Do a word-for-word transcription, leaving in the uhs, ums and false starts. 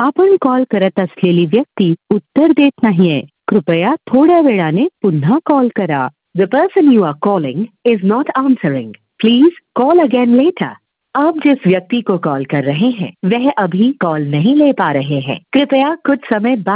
आपण कॉल करत असलेली व्यक्ती उत्तर देत नाहीये. कृपया थोड्या वेळाने पुन्हा कॉल करा. The person you are calling is not answering. Please call again later. आप जिस व्यक्ति को कॉल कर रहे हैं वह अभी कॉल नहीं ले पा रहे हैं. कृपया कुछ समय बाद